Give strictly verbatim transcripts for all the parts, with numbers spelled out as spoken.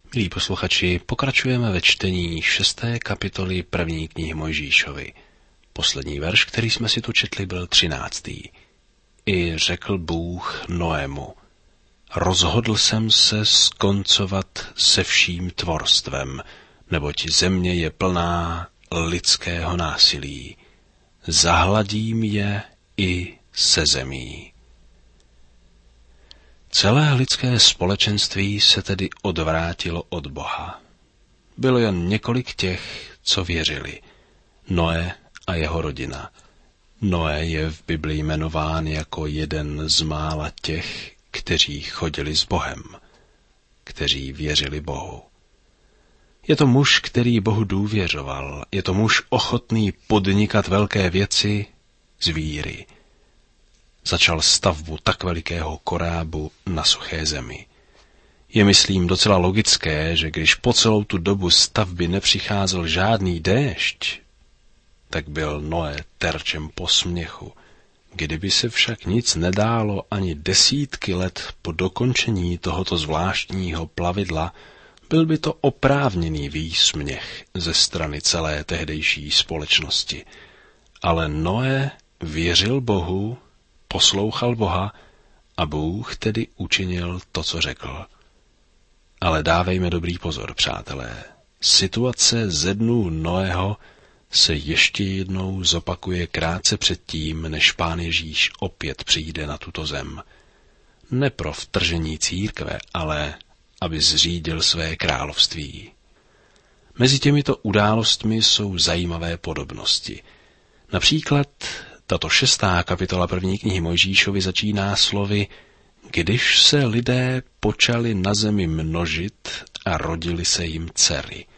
Milí posluchači, pokračujeme ve čtení šesté kapitoly první knihy Mojžíšovy. Poslední verš, který jsme si tu četli, byl třináctý. I řekl Bůh Noému: rozhodl jsem se skoncovat se vším tvorstvem, neboť země je plná lidského násilí. Zahladím je i se zemí. Celé lidské společenství se tedy odvrátilo od Boha. Bylo jen několik těch, co věřili. Noé a jeho rodina. Noé je v Biblii jmenován jako jeden z mála těch, kteří chodili s Bohem, kteří věřili Bohu. Je to muž, který Bohu důvěřoval. Je to muž ochotný podnikat velké věci z víry. Začal stavbu tak velikého korábu na suché zemi. Je, myslím, docela logické, že když po celou tu dobu stavby nepřicházel žádný déšť, tak byl Noé terčem posměchu. Kdyby se však nic nedálo ani desítky let po dokončení tohoto zvláštního plavidla, byl by to oprávněný výsměch ze strany celé tehdejší společnosti. Ale Noé věřil Bohu, poslouchal Boha a Bůh tedy učinil to, co řekl. Ale dávejme dobrý pozor, přátelé. Situace ze dnů Noého se ještě jednou zopakuje krátce předtím, než Pán Ježíš opět přijde na tuto zem. Ne pro vtržení církve, ale aby zřídil své království. Mezi těmito událostmi jsou zajímavé podobnosti. Například tato šestá kapitola první knihy Mojžíšovy začíná slovy: když se lidé počali na zemi množit a rodily se jim dcery.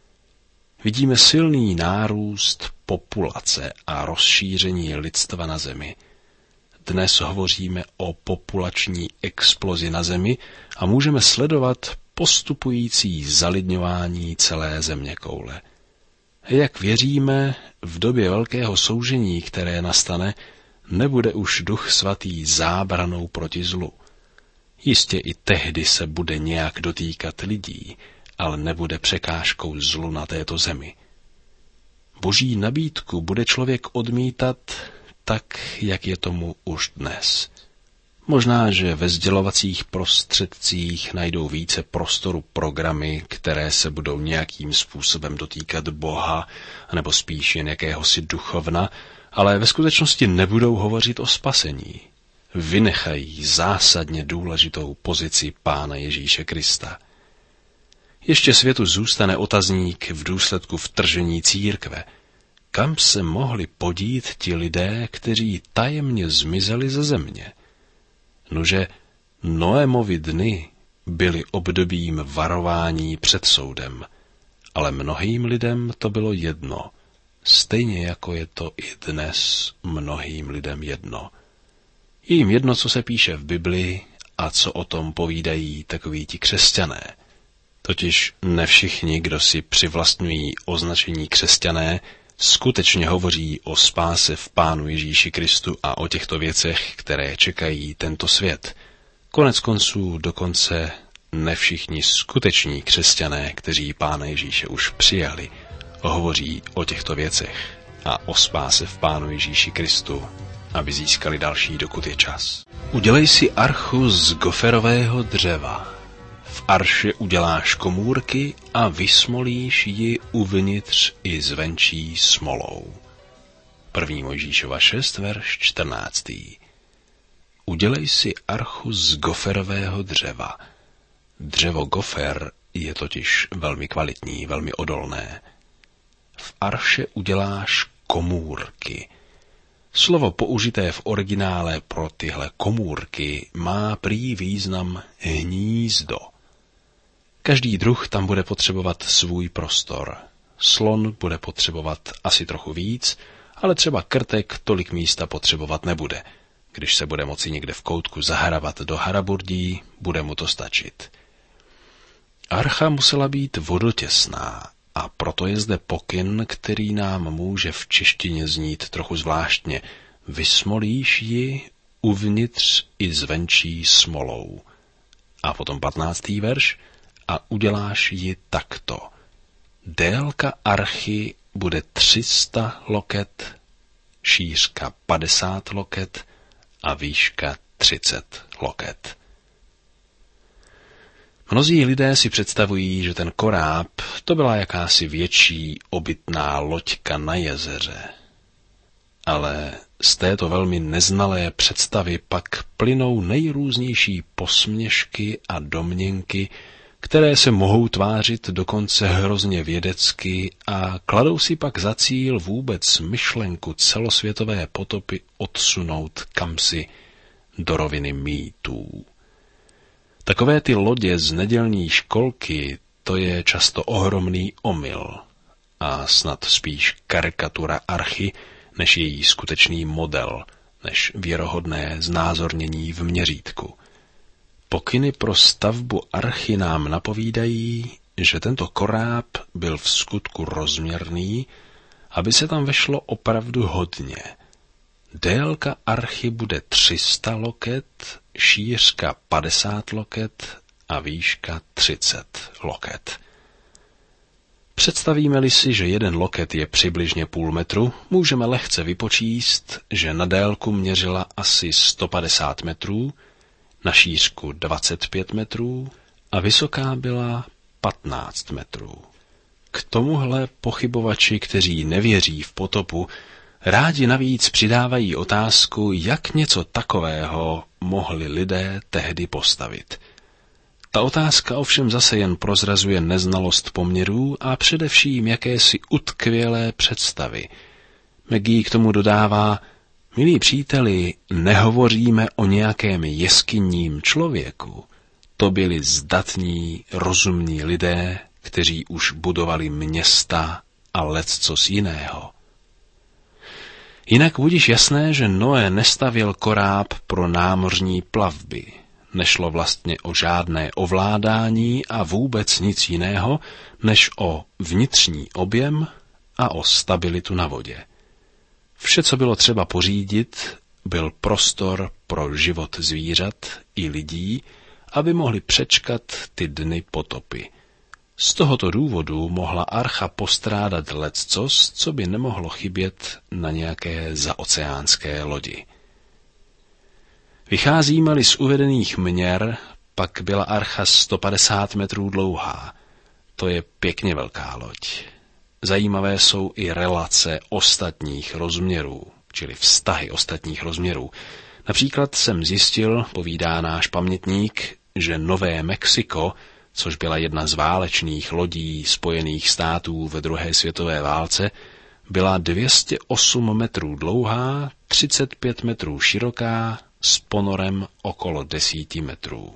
Vidíme silný nárůst populace a rozšíření lidstva na zemi. Dnes hovoříme o populační explozi na zemi a můžeme sledovat postupující zalidňování celé zeměkoule. Jak věříme, v době velkého soužení, které nastane, nebude už Duch Svatý zábranou proti zlu. Jistě i tehdy se bude nějak dotýkat lidí, ale nebude překážkou zlu na této zemi. Boží nabídku bude člověk odmítat tak, jak je tomu už dnes. Možná, že ve sdělovacích prostředcích najdou více prostoru programy, které se budou nějakým způsobem dotýkat Boha, nebo spíš jen jakéhosi duchovna, ale ve skutečnosti nebudou hovořit o spasení. Vynechají zásadně důležitou pozici Pána Ježíše Krista. Ještě světu zůstane otazník v důsledku vtržení církve. Kam se mohli podít ti lidé, kteří tajemně zmizeli ze země? Nuže, Noémovi dny byly obdobím varování před soudem, ale mnohým lidem to bylo jedno, stejně jako je to i dnes mnohým lidem jedno. Je jim jedno, co se píše v Biblii a co o tom povídají takoví ti křesťané. Totiž ne všichni, kdo si přivlastňují označení křesťané, skutečně hovoří o spáse v Pánu Ježíši Kristu a o těchto věcech, které čekají tento svět. Konec konců dokonce ne všichni skuteční křesťané, kteří Pána Ježíše už přijali, hovoří o těchto věcech a o spáse v Pánu Ježíši Kristu, aby získali další, dokud je čas. Udělej si archu z goferového dřeva. V arše uděláš komůrky a vysmolíš ji uvnitř i zvenčí smolou. první Mojžíšova šest, verš čtrnáctý. Udělej si archu z goferového dřeva. Dřevo gofer je totiž velmi kvalitní, velmi odolné. V arše uděláš komůrky. Slovo použité v originále pro tyhle komůrky má prý význam hnízdo. Každý druh tam bude potřebovat svůj prostor. Slon bude potřebovat asi trochu víc, ale třeba krtek tolik místa potřebovat nebude. Když se bude moci někde v koutku zahrabat do haraburdí, bude mu to stačit. Archa musela být vodotěsná a proto je zde pokyn, který nám může v češtině znít trochu zvláštně. Vysmolíš ji uvnitř i zvenčí smolou. A potom patnáctý verš. a uděláš ji takto. Délka archy bude tři sta loket, šířka padesát loket a výška třicet loket. Mnozí lidé si představují, že ten koráb to byla jakási větší obytná loďka na jezeře. Ale z této velmi neznalé představy pak plynou nejrůznější posměšky a domněnky, které se mohou tvářit dokonce hrozně vědecky a kladou si pak za cíl vůbec myšlenku celosvětové potopy odsunout kamsi do roviny mýtů. Takové ty lodě z nedělní školky, to je často ohromný omyl a snad spíš karikatura archy, než její skutečný model, než věrohodné znázornění v měřítku. Pokyny pro stavbu archy nám napovídají, že tento koráb byl v skutku rozměrný, aby se tam vešlo opravdu hodně. Délka archy bude tři sta loket, šířka padesát loket a výška třicet loket. Představíme-li si, že jeden loket je přibližně půl metru, můžeme lehce vypočíst, že na délku měřila asi sto padesát metrů, na šířku dvacet pět metrů a vysoká byla patnáct metrů. K tomuhle pochybovači, kteří nevěří v potopu, rádi navíc přidávají otázku, jak něco takového mohli lidé tehdy postavit. Ta otázka ovšem zase jen prozrazuje neznalost poměrů a především jakési utkvělé představy. Maggie k tomu dodává: milí příteli, nehovoříme o nějakém jeskyním člověku. To byli zdatní, rozumní lidé, kteří už budovali města a leccos jiného. Jinak budiž jasné, že Noé nestavěl koráb pro námořní plavby. Nešlo vlastně o žádné ovládání a vůbec nic jiného, než o vnitřní objem a o stabilitu na vodě. Vše, co bylo třeba pořídit, byl prostor pro život zvířat i lidí, aby mohli přečkat ty dny potopy. Z tohoto důvodu mohla archa postrádat leccos, co by nemohlo chybět na nějaké zaoceánské lodi. Vycházíme-li z uvedených měr, pak byla archa sto padesát metrů dlouhá. To je pěkně velká loď. Zajímavé jsou i relace ostatních rozměrů, čili vztahy ostatních rozměrů. Například jsem zjistil, povídá náš pamětník, že Nové Mexiko, což byla jedna z válečných lodí Spojených států ve druhé světové válce, byla dvě stě osm metrů dlouhá, třicet pět metrů široká, s ponorem okolo desíti metrů.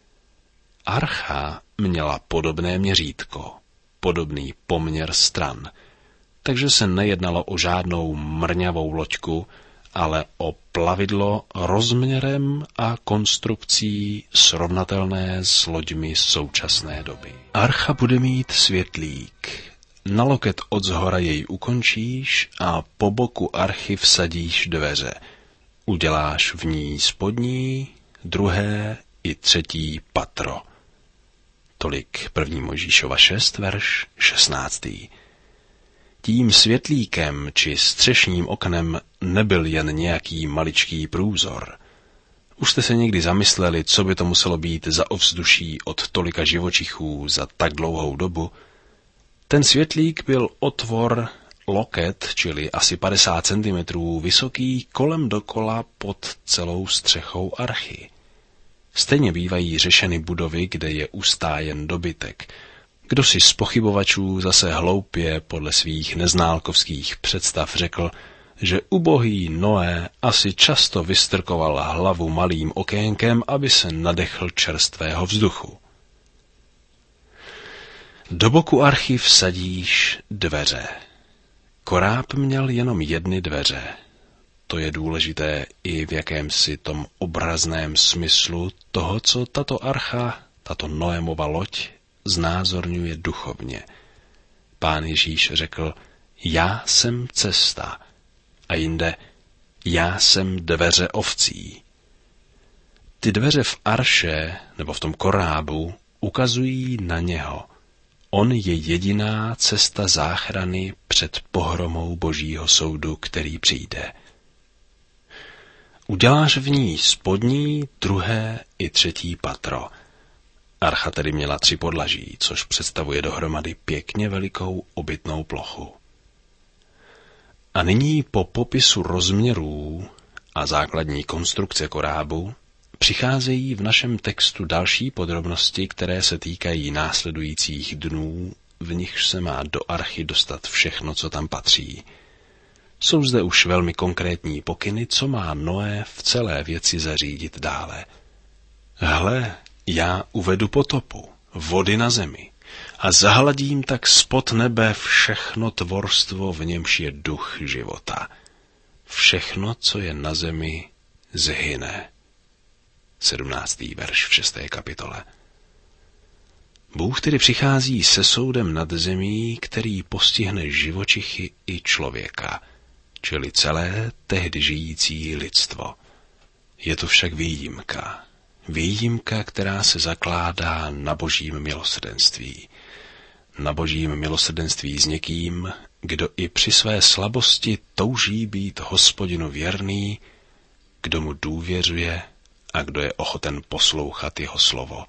Archa měla podobné měřítko, podobný poměr stran, takže se nejednalo o žádnou mrňavou loďku, ale o plavidlo rozměrem a konstrukcí srovnatelné s loďmi současné doby. Archa bude mít světlík. Na loket od zhora jej ukončíš a po boku archy vsadíš dveře. Uděláš v ní spodní, druhé i třetí patro. Tolik první Mojžíšova šest, verš šestnáctý. Tím světlíkem či střešním oknem nebyl jen nějaký maličký průzor. Už jste se někdy zamysleli, co by to muselo být za ovzduší od tolika živočichů za tak dlouhou dobu? Ten světlík byl otvor loket, čili asi padesát centimetrů vysoký, kolem dokola pod celou střechou archy. Stejně bývají řešeny budovy, kde je ustájen dobytek. Kdo si z pochybovačů zase hloupě podle svých neználkovských představ řekl, že ubohý Noé asi často vystrkoval hlavu malým okénkem, aby se nadechl čerstvého vzduchu. Do boku archy vsadíš dveře. Koráb měl jenom jedny dveře. To je důležité i v jakémsi tom obrazném smyslu toho, co tato archa, tato Noémova loď, znázorňuje duchovně. Pán Ježíš řekl, já jsem cesta, a jinde, já jsem dveře ovcí. Ty dveře v arše, nebo v tom korábu, ukazují na něho. On je jediná cesta záchrany před pohromou Božího soudu, který přijde. Uděláš v ní spodní, druhé i třetí patro. Archa tedy měla tři podlaží, což představuje dohromady pěkně velikou obytnou plochu. A nyní po popisu rozměrů a základní konstrukce korábu přicházejí v našem textu další podrobnosti, které se týkají následujících dnů, v nichž se má do archy dostat všechno, co tam patří. Jsou zde už velmi konkrétní pokyny, co má Noé v celé věci zařídit dále. Hle, já uvedu potopu, vody na zemi, a zahladím tak spod nebe všechno tvorstvo, v němž je duch života. Všechno, co je na zemi, zhyne. sedmnáctý verš v šesté kapitole. Bůh tedy přichází se soudem nad zemí, který postihne živočichy i člověka, čili celé tehdy žijící lidstvo. Je to však výjimka. Výjimka, která se zakládá na Božím milosrdenství. Na Božím milosrdenství s někým, kdo i při své slabosti touží být Hospodinu věrný, kdo mu důvěřuje a kdo je ochoten poslouchat jeho slovo.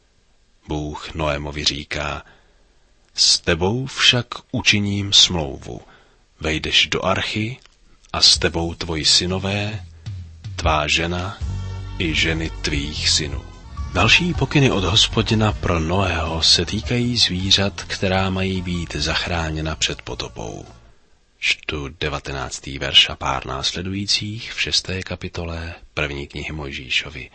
Bůh Noémovi říká: s tebou však učiním smlouvu. Vejdeš do archy a s tebou tvoji synové, tvá žena i ženy tvých synů. Další pokyny od Hospodina pro Noého se týkají zvířat, která mají být zachráněna před potopou. Čtu devatenáctý verš a pár následujících v šesté kapitole první knihy Mojžíšovi.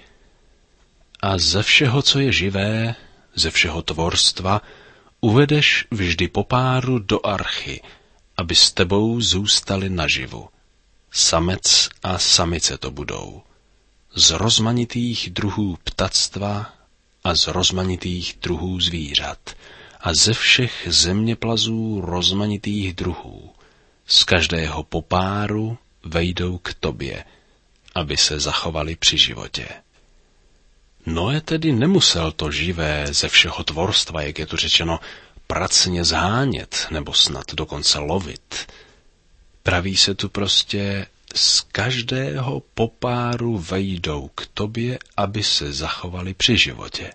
A ze všeho, co je živé, ze všeho tvorstva, uvedeš vždy po páru do archy, aby s tebou zůstali naživu. Samec a samice to budou. Z rozmanitých druhů ptactva a z rozmanitých druhů zvířat a ze všech zeměplazů rozmanitých druhů. Z každého po páru vejdou k tobě, aby se zachovali při životě. Noé tedy nemusel to živé ze všeho tvorstva, jak je tu řečeno, pracně zhánět nebo snad dokonce lovit. Praví se tu prostě: z každého po páru vejdou k tobě, aby se zachovali při životě.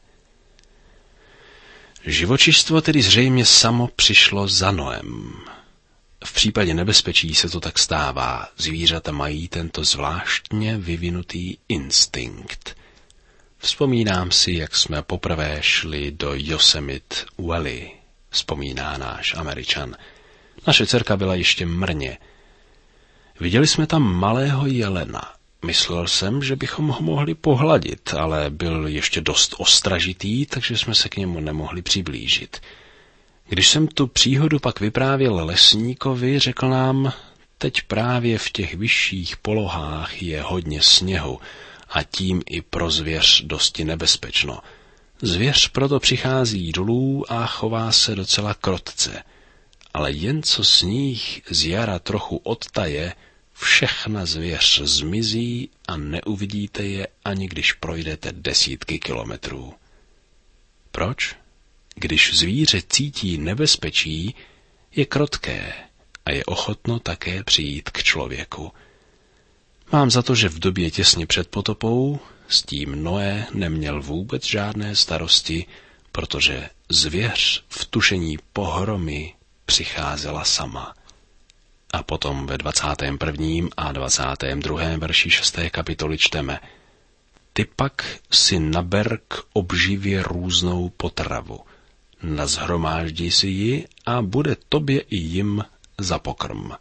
Živočištvo tedy zřejmě samo přišlo za Noem. V případě nebezpečí se to tak stává. Zvířata mají tento zvláštně vyvinutý instinkt. Vzpomínám si, jak jsme poprvé šli do Yosemite Valley, vzpomíná náš Američan. Naše dcerka byla ještě mrně. Viděli jsme tam malého jelena. Myslel jsem, že bychom ho mohli pohladit, ale byl ještě dost ostražitý, takže jsme se k němu nemohli přiblížit. Když jsem tu příhodu pak vyprávěl lesníkovi, řekl nám: teď právě v těch vyšších polohách je hodně sněhu a tím i pro zvěř dosti nebezpečno. Zvěř proto přichází dolů a chová se docela krotce. Ale jen co sníh z jara trochu odtaje, všechna zvěř zmizí a neuvidíte je, ani když projdete desítky kilometrů. Proč? Když zvíře cítí nebezpečí, je krotké a je ochotno také přijít k člověku. Mám za to, že v době těsně před potopou s tím Noé neměl vůbec žádné starosti, protože zvěř v tušení pohromy přicházela sama. A potom ve dvacátém prvním a dvacátém druhém verši šesté kapitoly čteme: ty pak si naber k obživě různou potravu, nazhromáždí si ji a bude tobě i jim za pokrm.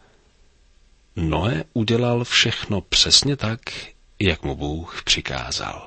Noé udělal všechno přesně tak, jak mu Bůh přikázal.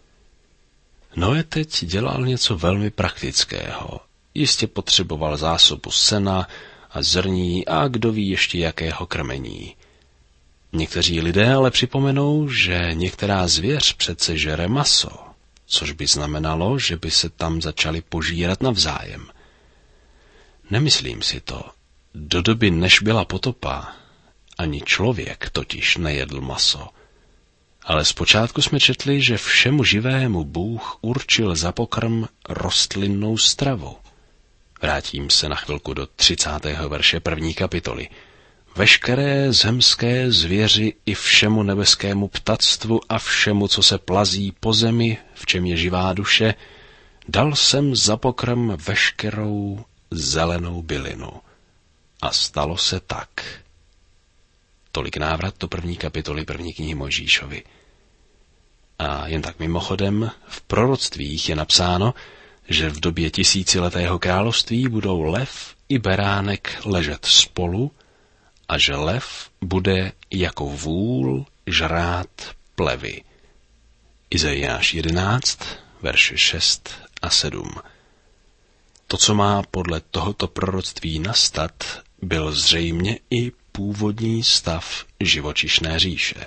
Noé teď dělal něco velmi praktického. Jistě potřeboval zásobu sena a zrní a kdo ví ještě jakého krmení. Někteří lidé ale připomenou, že některá zvěř přece žere maso, což by znamenalo, že by se tam začali požírat navzájem. Nemyslím si to. Do doby, než byla potopa, ani člověk totiž nejedl maso. Ale zpočátku jsme četli, že všemu živému Bůh určil za pokrm rostlinnou stravu. Vrátím se na chvilku do třicátého verše první kapitoly. Veškeré zemské zvěři i všemu nebeskému ptactvu a všemu, co se plazí po zemi, v čem je živá duše, dal jsem za pokrm veškerou zelenou bylinu. A stalo se tak. Tolik návrat do první kapitoly první knihy Mojžíšovi. A jen tak mimochodem, v proroctvích je napsáno, že v době tisíciletého království budou lev i beránek ležet spolu a že lev bude jako vůl žrát plevy. Izajáš jedenáct, verše šest a sedm. To, co má podle tohoto proroctví nastat, byl zřejmě i původní stav živočišné říše.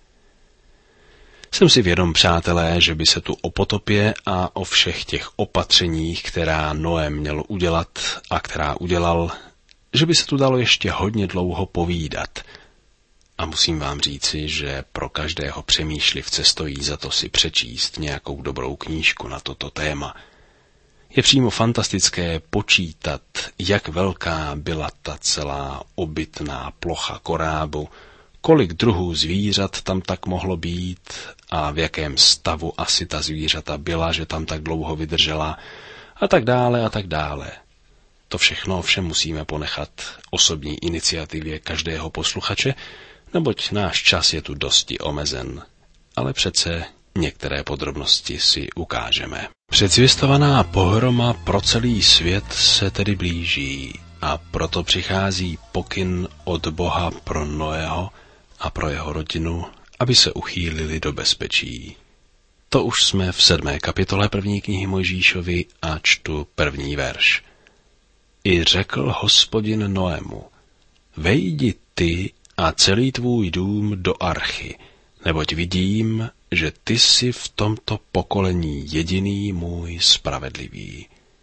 Jsem si vědom, přátelé, že by se tu o potopě a o všech těch opatřeních, která Noé měl udělat a která udělal, že by se tu dalo ještě hodně dlouho povídat. A musím vám říci, že pro každého přemýšlivce stojí za to si přečíst nějakou dobrou knížku na toto téma. Je přímo fantastické počítat, jak velká byla ta celá obytná plocha korábu, kolik druhů zvířat tam tak mohlo být a v jakém stavu asi ta zvířata byla, že tam tak dlouho vydržela a tak dále a tak dále. To všechno ovšem musíme ponechat osobní iniciativě každého posluchače, neboť náš čas je tu dosti omezen, ale přece některé podrobnosti si ukážeme. Předzvěstovaná pohroma pro celý svět se tedy blíží a proto přichází pokyn od Boha pro Noého a pro jeho rodinu, aby se uchýlili do bezpečí. To už jsme v sedmé kapitole první knihy Mojžíšovi a čtu první verš. I řekl Hospodin Noému, vejdi ty a celý tvůj dům do archy, neboť vidím, že ty jsi v tomto pokolení jediný můj spravedlivý.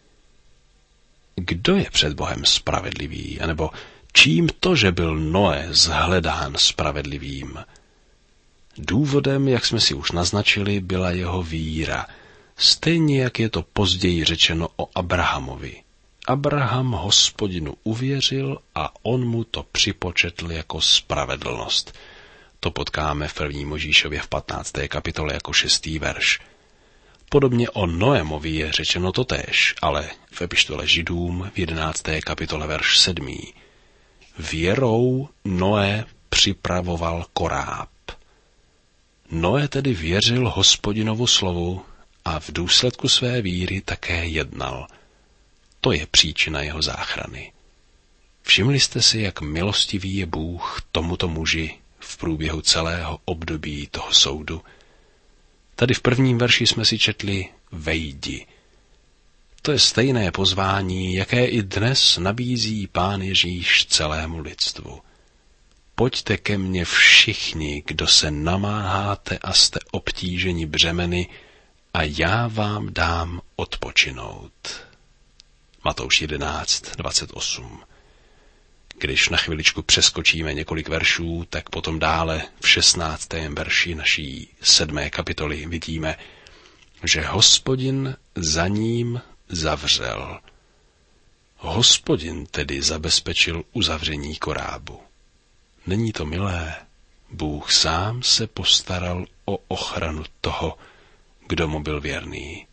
Kdo je před Bohem spravedlivý, anebo čím to, že byl Noé zhledán spravedlivým? Důvodem, jak jsme si už naznačili, byla jeho víra, stejně jak je to později řečeno o Abrahamovi. Abraham Hospodinu uvěřil a on mu to připočetl jako spravedlnost. To potkáme v první Mojžíšově v patnácté kapitole jako šestý verš. Podobně o Noémovi je řečeno totéž, ale v epištole Židům v jedenácté kapitole verš sedmý. Věrou Noé připravoval koráb. Noé tedy věřil Hospodinovu slovu a v důsledku své víry také jednal. To je příčina jeho záchrany. Všimli jste si, jak milostivý je Bůh tomuto muži v průběhu celého období toho soudu? Tady v prvním verši jsme si četli vejdi. To je stejné pozvání, jaké i dnes nabízí Pán Ježíš celému lidstvu. Pojďte ke mně všichni, kdo se namáháte a jste obtíženi břemeny, a já vám dám odpočinout. Matouš jedenáct, dvacet osm. Když na chviličku přeskočíme několik veršů, tak potom dále v šestnáctém verši naší sedmé kapitoly vidíme, že Hospodin za ním zavřel. Hospodin tedy zabezpečil uzavření korábu. Není to milé? Bůh sám se postaral o ochranu toho, kdo mu byl věrný.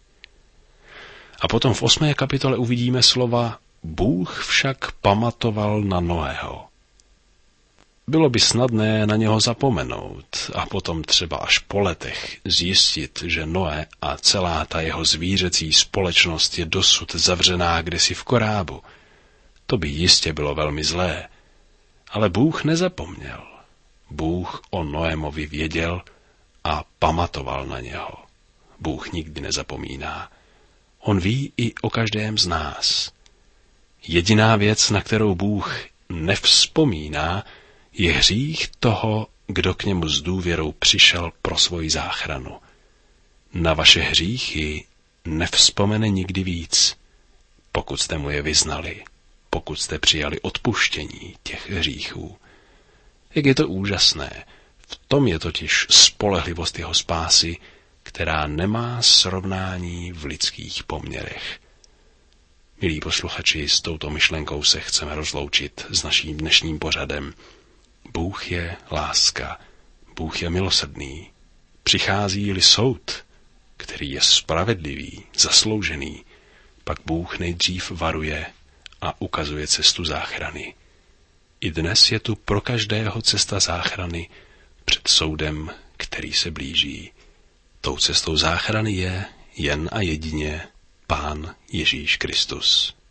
A potom v osmé kapitole uvidíme slova Bůh však pamatoval na Noého. Bylo by snadné na něho zapomenout a potom třeba až po letech zjistit, že Noé a celá ta jeho zvířecí společnost je dosud zavřená kdesi v korábu. To by jistě bylo velmi zlé. Ale Bůh nezapomněl. Bůh o Noémovi věděl a pamatoval na něho. Bůh nikdy nezapomíná. On ví i o každém z nás. Jediná věc, na kterou Bůh nevzpomíná, je hřích toho, kdo k němu s důvěrou přišel pro svoji záchranu. Na vaše hříchy nevzpomene nikdy víc, pokud jste mu je vyznali, pokud jste přijali odpuštění těch hříchů. Jak je to úžasné, V tom je totiž spolehlivost jeho spásy, která nemá srovnání v lidských poměrech. Milí posluchači, s touto myšlenkou se chceme rozloučit s naším dnešním pořadem. Bůh je láska, Bůh je milosrdný. Přichází-li soud, který je spravedlivý, zasloužený, pak Bůh nejdřív varuje a ukazuje cestu záchrany. I dnes je tu pro každého cesta záchrany před soudem, který se blíží. Tou cestou záchrany je jen a jedině Pán Ježíš Kristus.